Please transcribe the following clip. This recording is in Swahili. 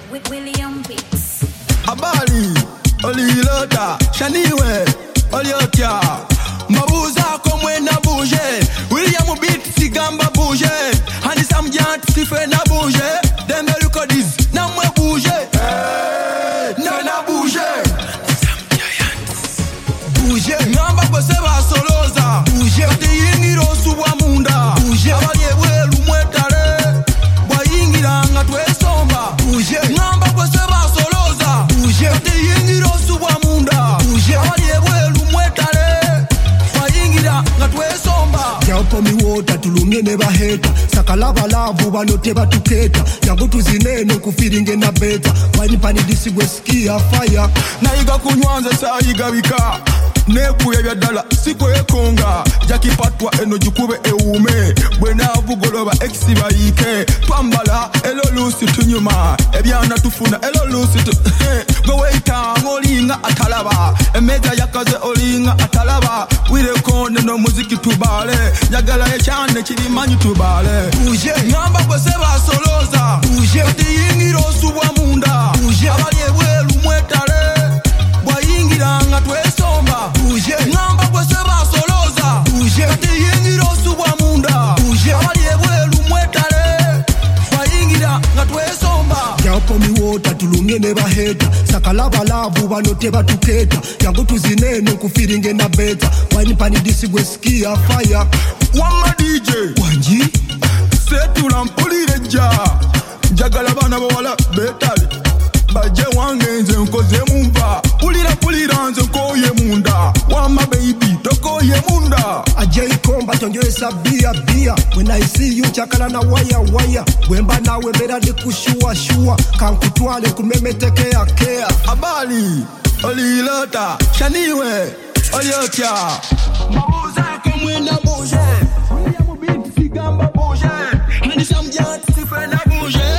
William Beats. Abali, Olilota, Shaniwe, Oliotia. Mabuza komwe na bouge. William Beats, Sigamba bouge. Handsome Giant, Sife na bouge. Dem Lucodis, na mwe bouge. Na bouge. Bouge, ngamba kwa seba soloza. Bouge, kati yingiro suwa munda. Bouge, abalie welu mwetare. Bwa yingira nga twesomba. Bouge, ngamba kwa seba soloza. Bouge, kati yingiro suwa munda. Bouge, abalie welu mwetare. Bwa yingira nga twesomba. Japo miwota tulumye ne baheta. Sakalaba lavu banote batuketa. Yangu tuzinene kufiringe na beta. Wani pani disigwe skia fire. Na iga kunywanza sa iga wika. Nekuya bya dala sikwe konga jakipatwa eno jukube eume bwena bugoloba exi bayike twambala elo lusi tunyuma ebyana tufuna elo lusi go waita ngolinga atalaba emeza yakaze olinga atalaba wire konde no muziki tubale nyagala yachane kirimanyi tubale buje ngamba kwa seba soloza buje yingiro subwa munda buje abali bwelu mwetale bwa yingira nga twesomba buje ngamba kwa seba soloza buje kati yingiro subwa munda buje abali bwelu mwetale bwa yingira nga twesomba japo miwota tulumye ne baheta sakalaba lavu banote batuketa yangu tuzinene kufiringe na beta wani pani disigwe skia fire wama DJ wanji setula mpulire ja njagala bana bawala betale baje wange nze nkoze mumba pulira nze nkoye munda wama baby tokoye munda ajay komba tonjoesa bia when I see you chakala na waya wemba nawe bera de kushua kankutwale kumemetekea kea abali olilota shaniwe oliotia mabuza komwe na bouge William Beats Sigamba bouge Handsome Giant Sife na bouge